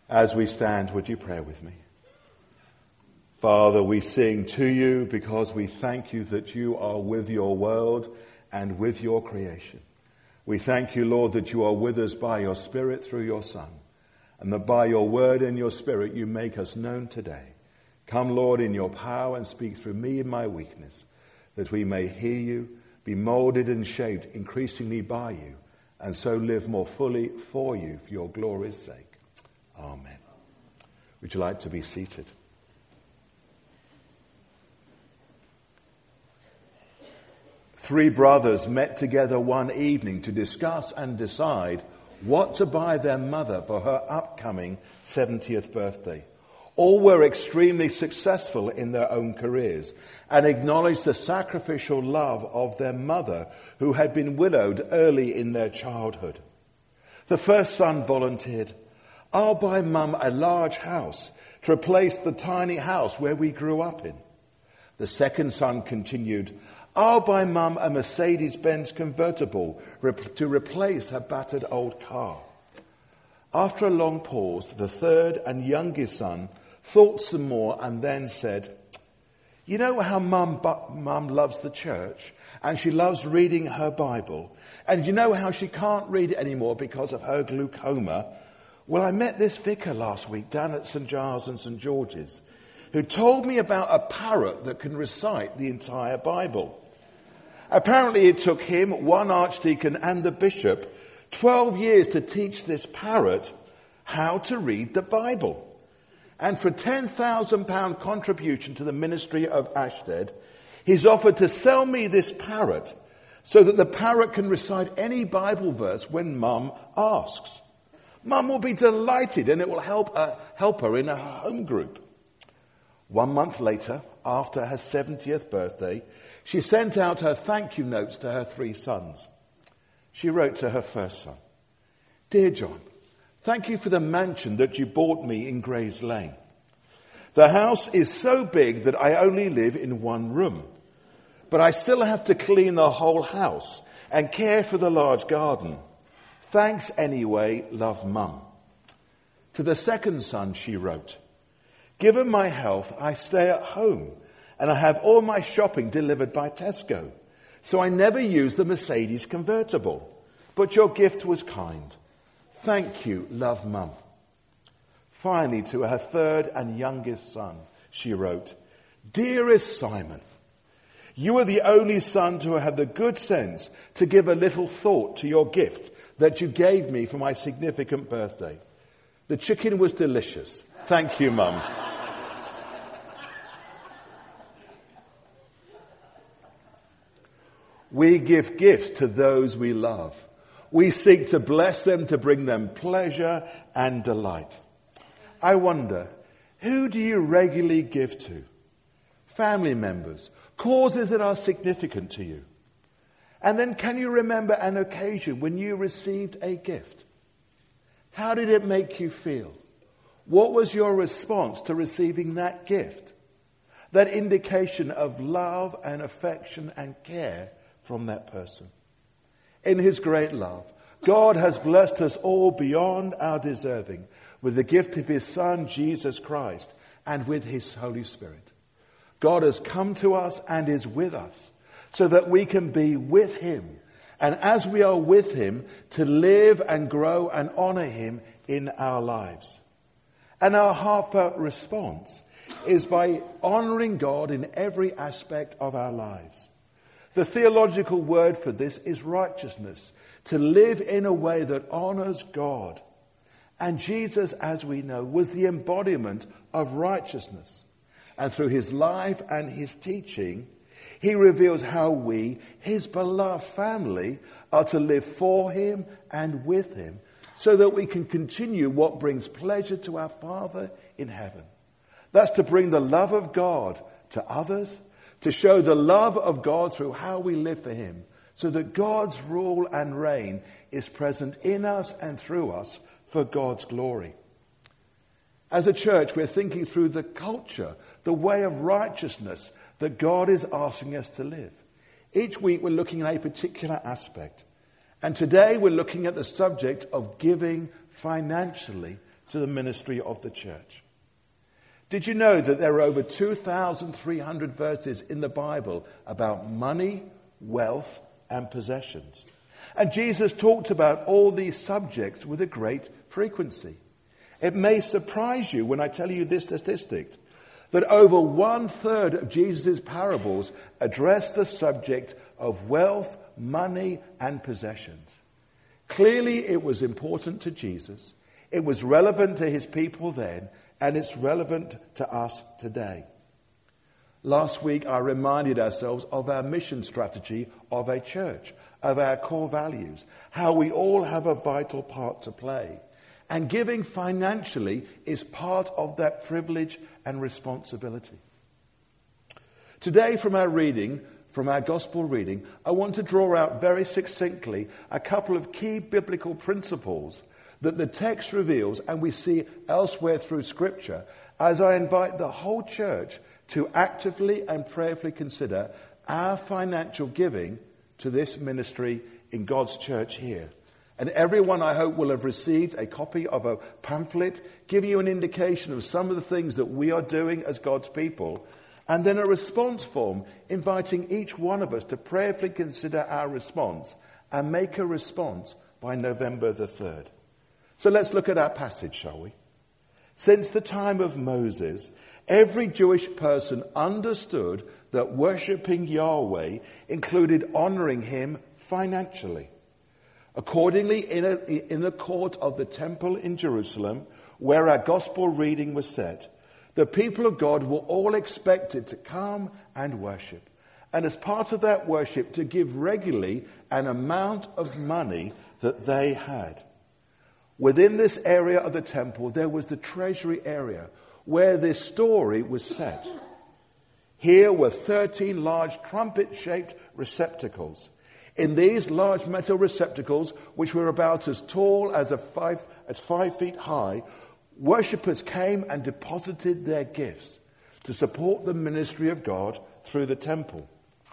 As we stand, would you pray with me? Father, we sing to you because we thank you that you are with your world and with your creation. We thank you, Lord, that you are with us by your Spirit through your Son, and that by your word and your Spirit you make us known today. Come, Lord, in your power and speak through me in my weakness, that we may hear you, be molded and shaped increasingly by you, and so live more fully for you for your glory's sake. Amen. Would you like to be seated? Three brothers met together one evening to discuss and decide what to buy their mother for her upcoming 70th birthday. All were extremely successful in their own careers and acknowledged the sacrificial love of their mother, who had been widowed early in their childhood. The first son volunteered, "I'll buy Mum a large house to replace the tiny house where we grew up in." The second son continued, "I'll buy Mum a Mercedes-Benz convertible to replace her battered old car." After a long pause, the third and youngest son thought some more and then said, "You know how Mum loves the church and she loves reading her Bible, and you know how she can't read it anymore because of her glaucoma? Well, I met this vicar last week down at St. Giles and St. George's who told me about a parrot that can recite the entire Bible. Apparently it took him, one archdeacon and the bishop 12 years to teach this parrot how to read the Bible. And for a £10,000 contribution to the ministry of Ashtead, he's offered to sell me this parrot so that the parrot can recite any Bible verse when Mum asks. Mum will be delighted, and it will help her in her home group." 1 month later, after her 70th birthday, she sent out her thank you notes to her three sons. She wrote to her first son, "Dear John, thank you for the mansion that you bought me in Grays Lane. The house is so big that I only live in one room, but I still have to clean the whole house and care for the large garden. Thanks anyway, love, Mum." To the second son she wrote, "Given my health, I stay at home and I have all my shopping delivered by Tesco, so I never use the Mercedes convertible, but your gift was kind. Thank you, love, Mum." Finally, to her third and youngest son, she wrote, "Dearest Simon, you are the only son to have the good sense to give a little thought to your gift that you gave me for my significant birthday. The chicken was delicious. Thank you, Mum." We give gifts to those we love. We seek to bless them, to bring them pleasure and delight. I wonder, who do you regularly give to? Family members, causes that are significant to you. And then can you remember an occasion when you received a gift? How did it make you feel? What was your response to receiving that gift? That indication of love and affection and care from that person. In his great love, God has blessed us all beyond our deserving with the gift of his Son, Jesus Christ, and with his Holy Spirit. God has come to us and is with us so that we can be with him, and as we are with him, to live and grow and honor him in our lives. And our heartfelt response is by honoring God in every aspect of our lives. The theological word for this is righteousness, to live in a way that honors God. And Jesus, as we know, was the embodiment of righteousness. And through his life and his teaching, he reveals how we, his beloved family, are to live for him and with him, so that we can continue what brings pleasure to our Father in heaven. That's to bring the love of God to others, to show the love of God through how we live for him, so that God's rule and reign is present in us and through us for God's glory. As a church, we're thinking through the culture, the way of righteousness that God is asking us to live. Each week we're looking at a particular aspect. And today we're looking at the subject of giving financially to the ministry of the church. Did you know that there are over 2,300 verses in the Bible about money, wealth, and possessions? And Jesus talked about all these subjects with a great frequency. It may surprise you when I tell you this statistic, that over 1/3 of Jesus' parables address the subject of wealth, money, and possessions. Clearly, it was important to Jesus. It was relevant to his people then, and it's relevant to us today. Last week, I reminded ourselves of our mission strategy of a church, of our core values, how we all have a vital part to play. And giving financially is part of that privilege and responsibility. Today, from our gospel reading, I want to draw out very succinctly a couple of key biblical principles that the text reveals and we see elsewhere through Scripture, as I invite the whole church to actively and prayerfully consider our financial giving to this ministry in God's church here. And everyone, I hope, will have received a copy of a pamphlet giving you an indication of some of the things that we are doing as God's people, and then a response form inviting each one of us to prayerfully consider our response and make a response by November the 3rd. So let's look at our passage, shall we? Since the time of Moses, every Jewish person understood that worshipping Yahweh included honoring him financially. Accordingly, in the court of the temple in Jerusalem, where our gospel reading was set, the people of God were all expected to come and worship. And as part of that worship, to give regularly an amount of money that they had. Within this area of the temple, there was the treasury area where this story was set. Here were 13 large trumpet-shaped receptacles. In these large metal receptacles, which were about as tall as 5 feet high, worshippers came and deposited their gifts to support the ministry of God through the temple.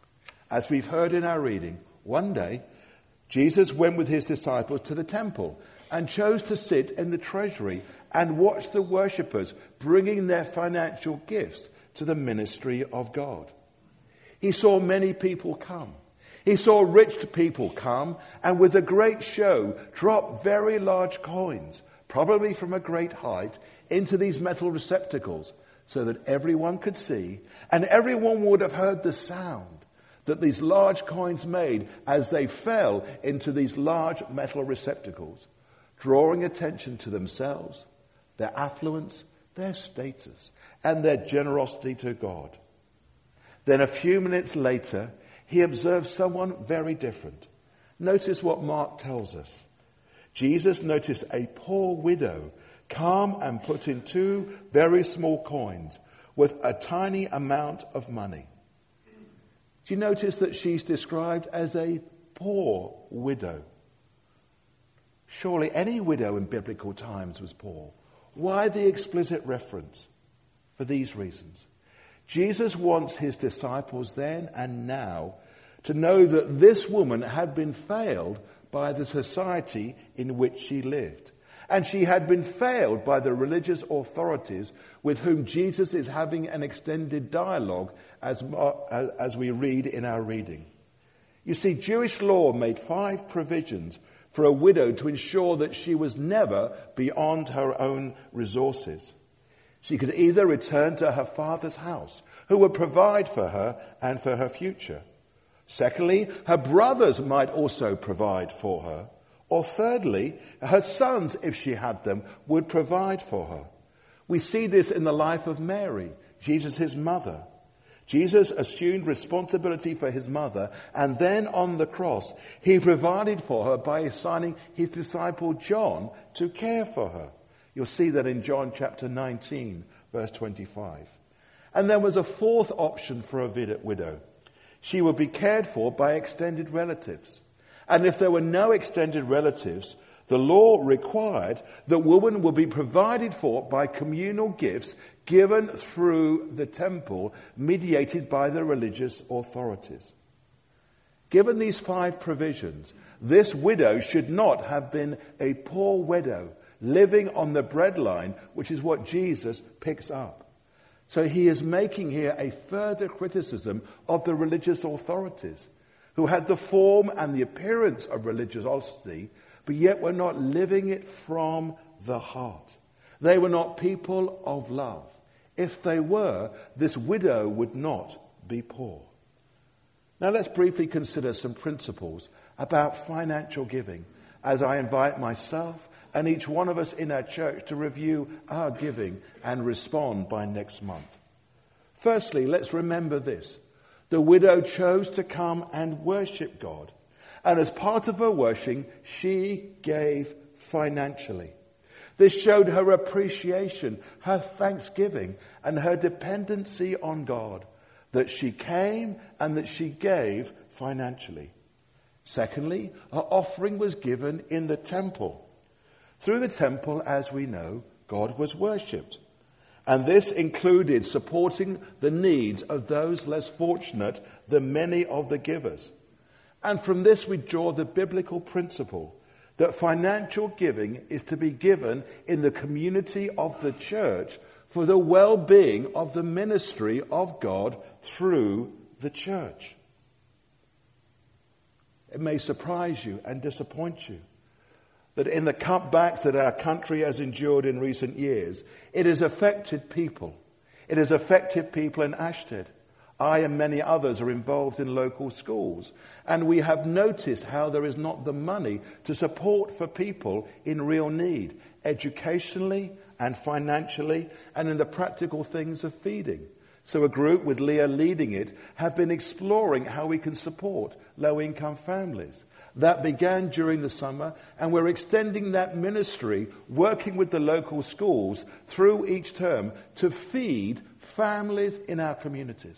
As we've heard in our reading, one day, Jesus went with his disciples to the temple and chose to sit in the treasury and watch the worshippers bringing their financial gifts to the ministry of God. He saw many people come. He saw rich people come and with a great show drop very large coins, probably from a great height, into these metal receptacles so that everyone could see and everyone would have heard the sound that these large coins made as they fell into these large metal receptacles, drawing attention to themselves, their affluence, their status, and their generosity to God. Then a few minutes later, he observed someone very different. Notice what Mark tells us. Jesus noticed a poor widow come and put in 2 very small coins with a tiny amount of money. Do you notice that she's described as a poor widow? Surely any widow in biblical times was poor. Why the explicit reference? For these reasons. Jesus wants his disciples then and now to know that this woman had been failed by the society in which she lived. And she had been failed by the religious authorities with whom Jesus is having an extended dialogue as we read in our reading. You see, Jewish law made 5 provisions for a widow to ensure that she was never beyond her own resources. She could either return to her father's house, who would provide for her and for her future. Secondly, her brothers might also provide for her. Or thirdly, her sons, if she had them, would provide for her. We see this in the life of Mary, Jesus' mother. Jesus assumed responsibility for his mother, and then on the cross, he provided for her by assigning his disciple John to care for her. You'll see that in John chapter 19, verse 25. And there was a 4th option for a widow. She would be cared for by extended relatives. And if there were no extended relatives, the law required that women would be provided for by communal gifts given through the temple, mediated by the religious authorities. Given these 5 provisions, this widow should not have been a poor widow, living on the breadline, which is what Jesus picks up. So he is making here a further criticism of the religious authorities, who had the form and the appearance of religiosity, but yet were not living it from the heart. They were not people of love. If they were, this widow would not be poor. Now let's briefly consider some principles about financial giving as I invite myself and each one of us in our church to review our giving and respond by next month. Firstly, let's remember this. The widow chose to come and worship God. And as part of her worship, she gave financially. This showed her appreciation, her thanksgiving, and her dependency on God, that she came and that she gave financially. Secondly, her offering was given in the temple. Through the temple, as we know, God was worshipped. And this included supporting the needs of those less fortunate than many of the givers. And from this we draw the biblical principle that financial giving is to be given in the community of the church for the well-being of the ministry of God through the church. It may surprise you and disappoint you that in the cutbacks that our country has endured in recent years, it has affected people. It has affected people in Ashtead. I and many others are involved in local schools, and we have noticed how there is not the money to support for people in real need, educationally and financially, and in the practical things of feeding. So a group with Leah leading it have been exploring how we can support low-income families. That began during the summer, and we're extending that ministry, working with the local schools through each term to feed families in our communities.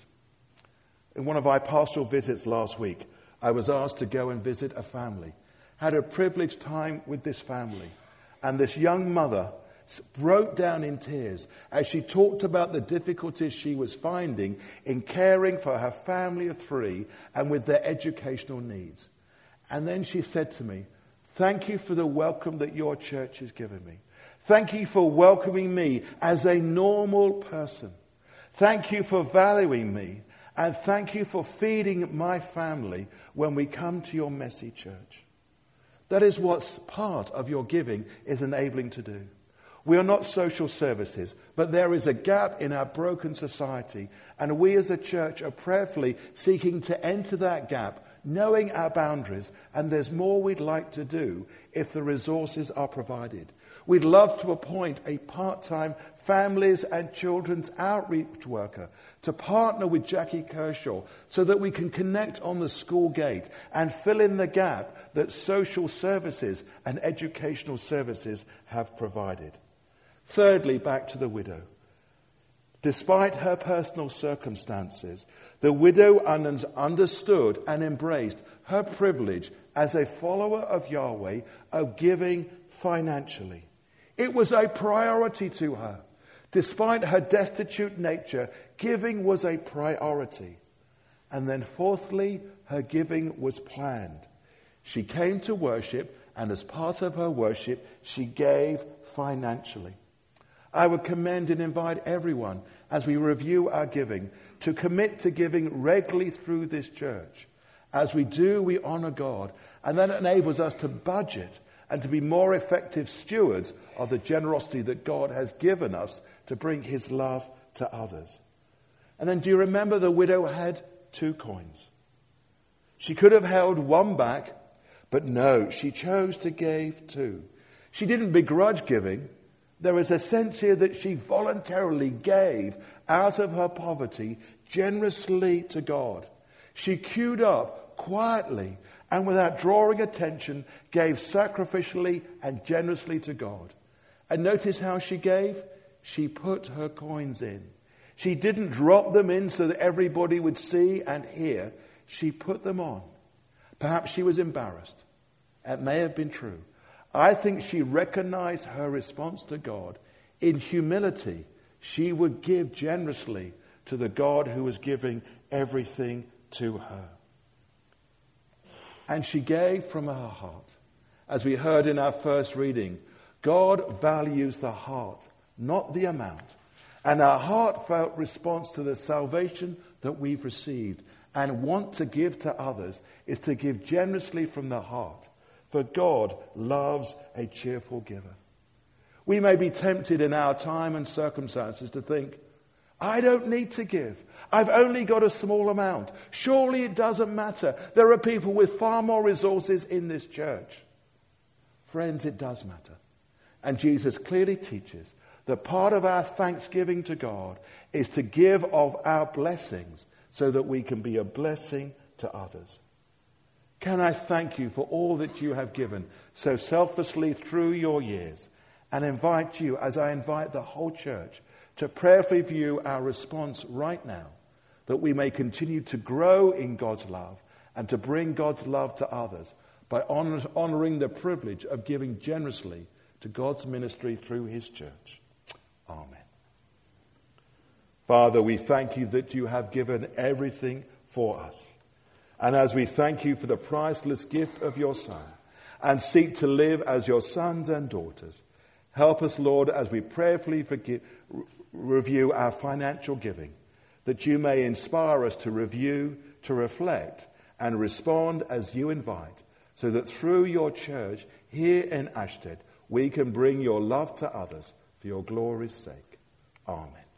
In one of our pastoral visits last week, I was asked to go and visit a family. Had a privileged time with this family. And this young mother broke down in tears as she talked about the difficulties she was finding in caring for her family of 3 and with their educational needs. And then she said to me, "Thank you for the welcome that your church has given me. Thank you for welcoming me as a normal person. Thank you for valuing me. And thank you for feeding my family when we come to your messy church." That is what part of your giving is enabling to do. We are not social services, but there is a gap in our broken society, and we as a church are prayerfully seeking to enter that gap, knowing our boundaries, and there's more we'd like to do if the resources are provided. We'd love to appoint a part-time families and children's outreach worker to partner with Jackie Kershaw so that we can connect on the school gate and fill in the gap that social services and educational services have provided. Thirdly, back to the widow. Despite her personal circumstances, the widow understood and embraced her privilege as a follower of Yahweh of giving financially. It was a priority to her. Despite her destitute nature, giving was a priority. And then fourthly, her giving was planned. She came to worship, and as part of her worship, she gave financially. I would commend and invite everyone, as we review our giving, to commit to giving regularly through this church. As we do, we honor God, and that enables us to budget and to be more effective stewards of the generosity that God has given us to bring his love to others. And then do you remember the widow had 2 coins? She could have held one back, but no, she chose to give 2. She didn't begrudge giving. There is a sense here that she voluntarily gave out of her poverty generously to God. She queued up quietly and without drawing attention gave sacrificially and generously to God. And notice how she gave? She put her coins in. She didn't drop them in so that everybody would see and hear. She put them on. Perhaps she was embarrassed. It may have been true. I think she recognized her response to God. In humility, she would give generously to the God who was giving everything to her. And she gave from her heart. As we heard in our first reading, God values the heart, not the amount. And our heartfelt response to the salvation that we've received and want to give to others is to give generously from the heart. For God loves a cheerful giver. We may be tempted in our time and circumstances to think, I don't need to give. I've only got a small amount. Surely it doesn't matter. There are people with far more resources in this church. Friends, it does matter. And Jesus clearly teaches that part of our thanksgiving to God is to give of our blessings so that we can be a blessing to others. Can I thank you for all that you have given so selflessly through your years, and invite you, as I invite the whole church, to prayerfully view our response right now, that we may continue to grow in God's love and to bring God's love to others by honoring the privilege of giving generously to God's ministry through his church. Amen. Father, we thank you that you have given everything for us. And as we thank you for the priceless gift of your Son and seek to live as your sons and daughters, help us, Lord, as we prayerfully review our financial giving, that you may inspire us to review, to reflect, and respond as you invite, so that through your church here in Ashtead, we can bring your love to others for your glory's sake. Amen.